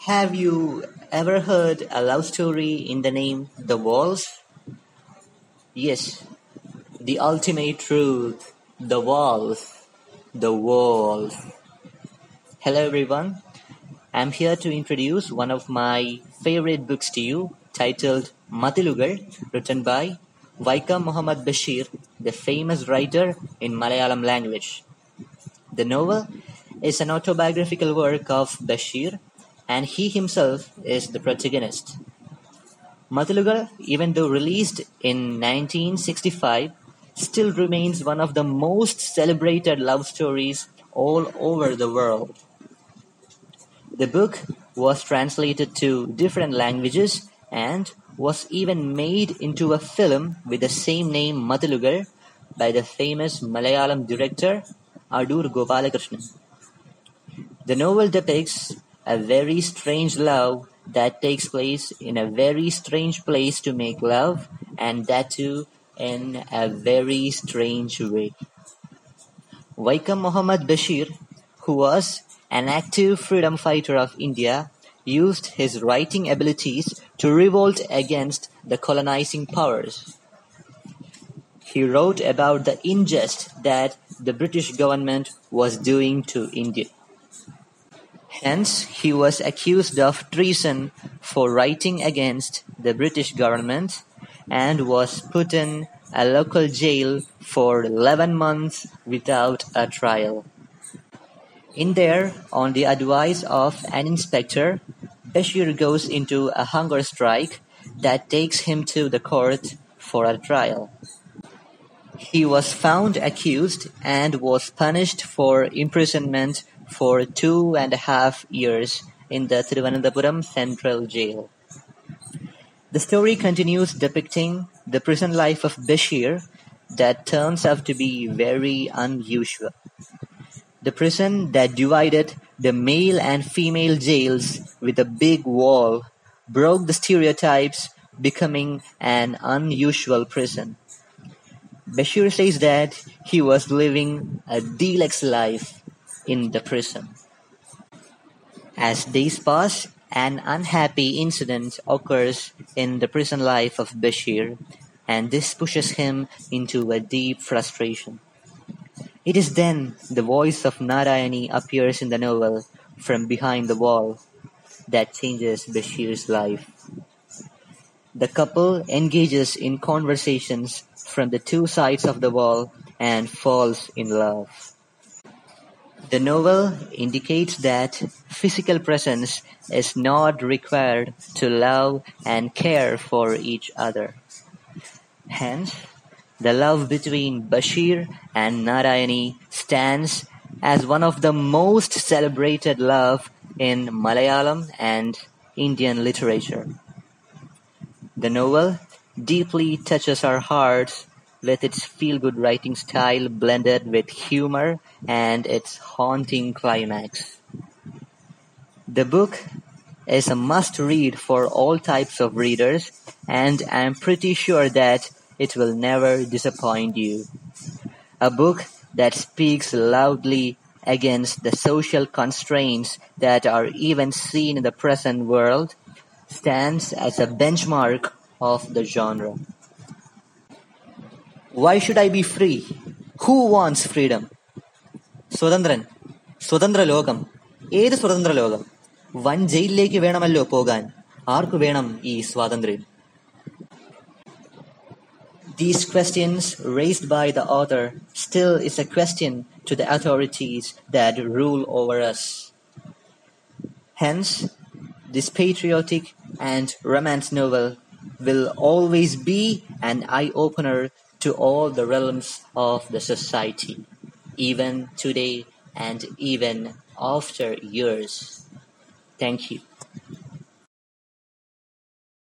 Have you ever heard a love story in the name The Walls? Yes, the ultimate truth. The Walls. The Walls. Hello everyone. I'm here to introduce one of my favorite books to you titled Matilugal, written by Vaikam Muhammad Bashir, the famous writer in Malayalam language. The novel is an autobiographical work of Bashir, and he himself is the protagonist. Mathilugal, even though released in 1965, still remains one of the most celebrated love stories all over the world. The book was translated to different languages and was even made into a film with the same name Mathilugal by the famous Malayalam director Adur Gopalakrishnan. The novel depicts a very strange love that takes place in a very strange place to make love, and that too in a very strange way. Vaikam Muhammad Bashir, who was an active freedom fighter of India, used his writing abilities to revolt against the colonizing powers. He wrote about the injustice that the British government was doing to India. Hence, he was accused of treason for writing against the British government and was put in a local jail for 11 months without a trial. In there, on the advice of an inspector, Bashir goes into a hunger strike that takes him to the court for a trial. He was found accused and was punished for imprisonment for 2.5 years in the Thiruvananthapuram Central Jail. The story continues depicting the prison life of Bashir that turns out to be very unusual. The prison that divided the male and female jails with a big wall broke the stereotypes, becoming an unusual prison. Bashir says that he was living a deluxe life in the prison. As days pass, an unhappy incident occurs in the prison life of Bashir, and this pushes him into a deep frustration. It is then the voice of Narayani appears in the novel from behind the wall that changes Bashir's life. The couple engages in conversations from the two sides of the wall and falls in love. The novel indicates that physical presence is not required to love and care for each other. Hence, the love between Bashir and Narayani stands as one of the most celebrated love in Malayalam and Indian literature. The novel deeply touches our hearts with its feel-good writing style blended with humor and its haunting climax. The book is a must-read for all types of readers, and I'm pretty sure that it will never disappoint you. A book that speaks loudly against the social constraints that are even seen in the present world, stands as a benchmark of the genre. Why should I be free? Who wants freedom? സ്വതന്ത്രൻ, സ്വതന്ത്ര ലോകം, ഏത് സ്വതന്ത്ര ലോകം? വൻ ജയിലിലേക്ക് വേണമല്ലോ പോകാൻ. ആർക്കു വേണം ഈ സ്വാതന്ത്ര്യം? These questions raised by the author still is a question to the authorities that rule over us. Hence, this patriotic and romance novel will always be an eye-opener to all the realms of the society, even today and even after years. Thank you.